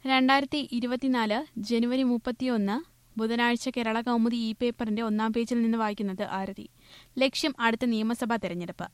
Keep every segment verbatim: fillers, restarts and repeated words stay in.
രണ്ടായിരത്തി ഇരുപത്തിനാല് ജനുവരി മുപ്പത്തിയൊന്ന് ബുധനാഴ്ച കേരള കൗമുദി ഇ പേപ്പറിന്റെ ഒന്നാം പേജിൽ നിന്ന് വായിക്കുന്നത് ആരതി. ലക്ഷ്യം അടുത്ത നിയമസഭാ തെരഞ്ഞെടുപ്പ്.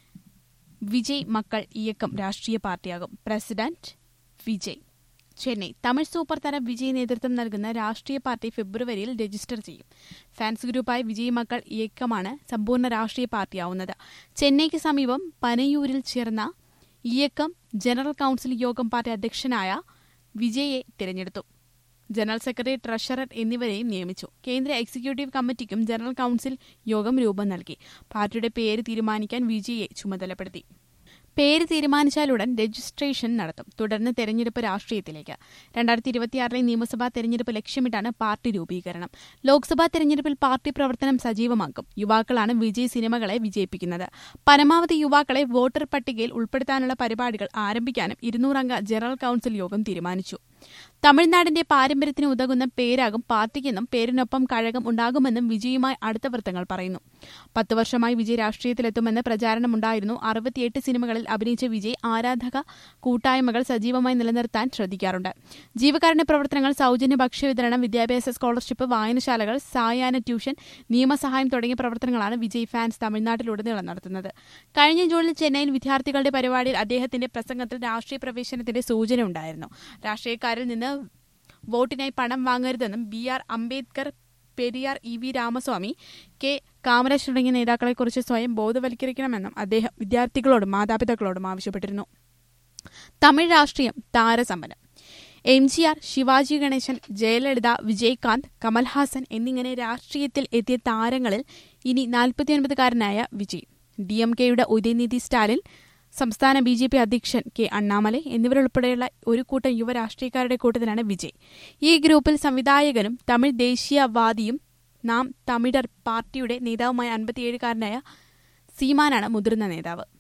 വിജയ് മക്കൾ ഇയക്കം രാഷ്ട്രീയ പാർട്ടിയാകും. പ്രസിഡന്റ് വിജയ്. ചെന്നൈ. തമിഴ് സൂപ്പർ താരം വിജയ് നേതൃത്വം നൽകുന്ന രാഷ്ട്രീയ പാർട്ടി ഫെബ്രുവരിയിൽ രജിസ്റ്റർ ചെയ്യും. ഫാൻസ് ഗ്രൂപ്പായ വിജയ് മക്കൾ ഇയക്കമാണ് സമ്പൂർണ്ണ രാഷ്ട്രീയ പാർട്ടിയാവുന്നത്. ചെന്നൈക്ക് സമീപം പനയൂരിൽ ചേർന്ന ഇയക്കം ജനറൽ കൌൺസിൽ യോഗം പാർട്ടി അധ്യക്ഷനായ വിജയെ തിരഞ്ഞെടുത്തു. ജനറൽ സെക്രട്ടറി, ട്രഷറർ എന്നിവരെയും നിയമിച്ചു. കേന്ദ്ര എക്സിക്യൂട്ടീവ് കമ്മിറ്റിക്കും ജനറൽ കൌൺസിൽ യോഗം രൂപം നൽകി. പാർട്ടിയുടെ പേര് തീരുമാനിക്കാൻ വിജയെ ചുമതലപ്പെടുത്തി. പേര് തീരുമാനിച്ചാലുടൻ രജിസ്ട്രേഷൻ നടത്തും. തുടർന്ന് തെരഞ്ഞെടുപ്പ് രാഷ്ട്രീയത്തിലേക്ക്. രണ്ടായിരത്തി ഇരുപത്തിയാറിലെ നിയമസഭാ തെരഞ്ഞെടുപ്പ് ലക്ഷ്യമിട്ടാണ് പാർട്ടി രൂപീകരണം. ലോക്സഭാ തെരഞ്ഞെടുപ്പിൽ പാർട്ടി പ്രവർത്തനം സജീവമാക്കും. യുവാക്കളാണ് വിജയ് സിനിമകളെ വിജയിപ്പിക്കുന്നത്. പരമാവധി യുവാക്കളെ വോട്ടർ പട്ടികയിൽ ഉൾപ്പെടുത്താനുള്ള പരിപാടികൾ ആരംഭിക്കാനും ഇരുന്നൂറംഗ ജനറൽ കൌൺസിൽ യോഗം തീരുമാനിച്ചു. തമിഴ്നാടിന്റെ പാരമ്പര്യത്തിന് ഉതകുന്ന പേരാകും പാർട്ടിക്കെന്നും പേരിനൊപ്പം കഴകം ഉണ്ടാകുമെന്നും വിജയുമായി അടുത്ത വൃത്തങ്ങൾ പറയുന്നു. പത്തു വർഷമായി വിജയ് രാഷ്ട്രീയത്തിലെത്തുമെന്ന് പ്രചാരണമുണ്ടായിരുന്നു. അറുപത്തിയെട്ട് സിനിമകളിൽ അഭിനയിച്ച വിജയ് ആരാധക കൂട്ടായ്മകൾ സജീവമായി നിലനിർത്താൻ ശ്രദ്ധിക്കാറുണ്ട്. ജീവകാരുണ്യ പ്രവർത്തനങ്ങൾ, സൗജന്യ ഭക്ഷ്യവിതരണം, വിദ്യാഭ്യാസ സ്കോളർഷിപ്പ്, വായനശാലകൾ, സായാഹ്ന ട്യൂഷൻ, നിയമസഹായം തുടങ്ങിയ പ്രവർത്തനങ്ങളാണ് വിജയ് ഫാൻസ് തമിഴ്നാട്ടിലുടനീളം നടത്തുന്നത്. കഴിഞ്ഞ ജൂണിൽ ചെന്നൈയിൽ വിദ്യാർത്ഥികളുടെ പരിപാടിയിൽ അദ്ദേഹത്തിന്റെ പ്രസംഗത്തിൽ രാഷ്ട്രീയ പ്രവേശനത്തിന്റെ സൂചന ഉണ്ടായിരുന്നു. രാഷ്ട്രീയക്കാരിൽ നിന്ന് വോട്ടിനായി പണം വാങ്ങരുതെന്നും B R Ambedkar, Periyar, E V Ramaswamy, K Kamaraj തുടങ്ങിയ നേതാക്കളെക്കുറിച്ച് സ്വയം ബോധവൽക്കരിക്കണമെന്നും അദ്ദേഹം വിദ്യാർത്ഥികളോടും മാതാപിതാക്കളോടും ആവശ്യപ്പെട്ടിരുന്നു. തമിഴ് രാഷ്ട്രീയം താരസമ്പന്നം. M G R, Sivaji Ganesan, Jayalalithaa, Vijayakanth, Kamal Haasan എന്നിങ്ങനെ രാഷ്ട്രീയത്തിൽ എത്തിയ താരങ്ങളിൽ ഇനി നാൽപ്പത്തിയൊൻപതുകാരനായ വിജയ്. ഡി എം കെയുടെ ഉദയനിധി സ്റ്റാലിൻ, സംസ്ഥാന ബി ജെ പി അധ്യക്ഷൻ കെ അണ്ണാമലൈ എന്നിവരുൾപ്പെടെയുള്ള ഒരു കൂട്ടം യുവ രാഷ്ട്രീയക്കാരുടെ കൂട്ടത്തിലാണ് വിജയ്. ഈ ഗ്രൂപ്പിൽ സംവിധായകനും തമിഴ് ദേശീയവാദിയും നാം തമിഴർ പാർട്ടിയുടെ നേതാവുമായ അൻപത്തിയേഴുകാരനായ സീമാനാണ് മുതിർന്ന നേതാവ്.